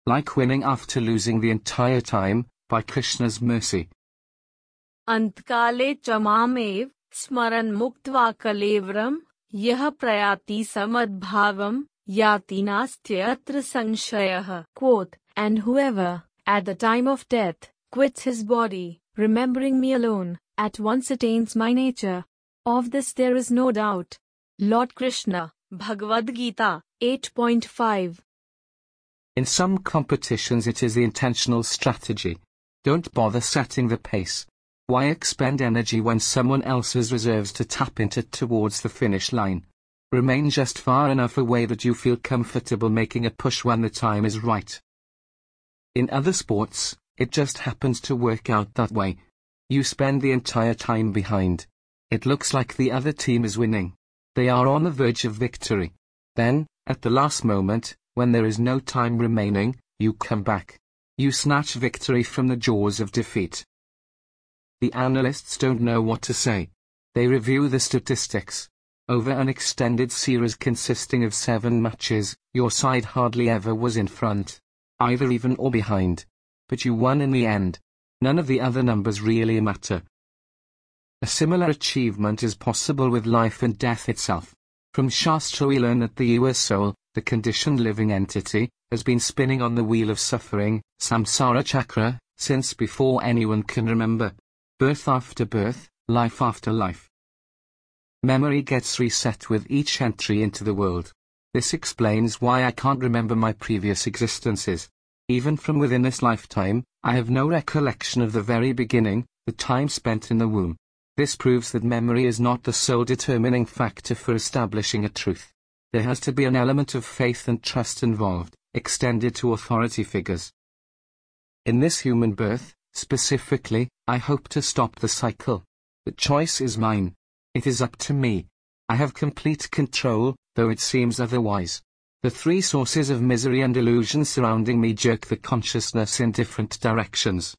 like winning after losing the entire time, by Krishna's mercy. अंतकाले चमामेव स्मरन् मुक्त्वा कलेवरं यः प्रयाति समद्भावं याति नास्त्यत्र संशयः. Quote, and whoever, at the time of death, quits his body, remembering me alone, at once attains my nature. Of this there is no doubt. Lord Krishna, Bhagavad Gita, 8.5. In some competitions it is the intentional strategy. Don't bother setting the pace. Why expend energy when someone else has reserves to tap into towards the finish line? Remain just far enough away that you feel comfortable making a push when the time is right. In other sports, it just happens to work out that way. You spend the entire time behind. It looks like the other team is winning. They are on the verge of victory. Then, at the last moment, when there is no time remaining, you come back. You snatch victory from the jaws of defeat. The analysts don't know what to say. They review the statistics. Over an extended series consisting of 7 matches, your side hardly ever was in front, either even or behind. But you won in the end. None of the other numbers really matter. A similar achievement is possible with life and death itself. From Shastra we learn that the your soul, the conditioned living entity, has been spinning on the wheel of suffering, samsara chakra, since before anyone can remember. Birth after birth, life after life. Memory gets reset with each entry into the world. This explains why I can't remember my previous existences. Even from within this lifetime, I have no recollection of the very beginning, the time spent in the womb. This proves that memory is not the sole determining factor for establishing a truth. There has to be an element of faith and trust involved, extended to authority figures. In this human birth, specifically, I hope to stop the cycle. The choice is mine. It is up to me. I have complete control, though it seems otherwise. The 3 sources of misery and illusion surrounding me jerk the consciousness in different directions.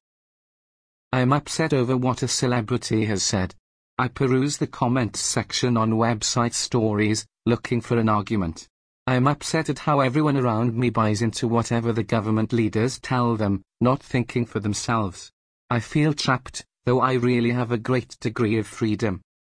I am upset over what a celebrity has said. I peruse the comments section on website stories, looking for an argument. I am upset at how everyone around me buys into whatever the government leaders tell them, not thinking for themselves. I feel trapped, though I really have a great degree of freedom.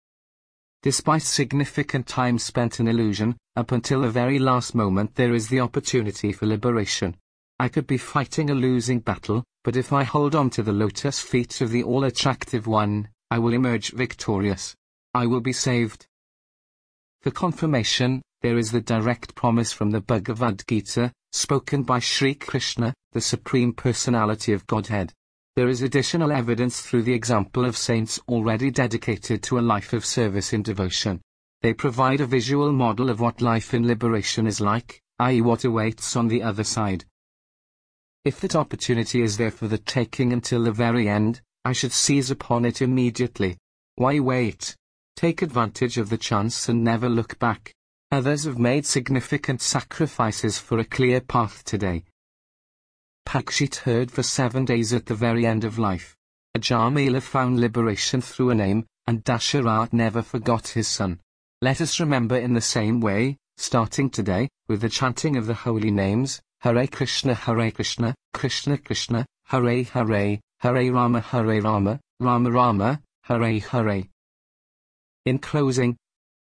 Despite significant time spent in illusion, up until the very last moment there is the opportunity for liberation. I could be fighting a losing battle, but if I hold on to the lotus feet of the all-attractive one, I will emerge victorious. I will be saved. For confirmation, there is the direct promise from the Bhagavad Gita, spoken by Sri Krishna, the Supreme Personality of Godhead. There is additional evidence through the example of saints already dedicated to a life of service in devotion. They provide a visual model of what life in liberation is like, i.e. what awaits on the other side. If that opportunity is there for the taking until the very end, I should seize upon it immediately. Why wait? Take advantage of the chance and never look back. Others have made significant sacrifices for a clear path today. Parikshit heard for 7 days at the very end of life. Ajamila found liberation through a name, and Dasharat never forgot his son. Let us remember in the same way, starting today, with the chanting of the holy names, Hare Krishna, Krishna Krishna, Hare Hare, Hare Rama, Rama Rama, Hare Hare. In closing,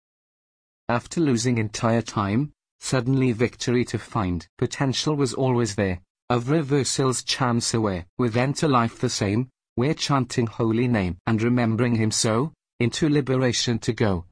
after losing entire time, suddenly victory to find. Potential was always there. Of reversal's chance away. With enter life the same, we're chanting holy name and remembering him so, into liberation to go.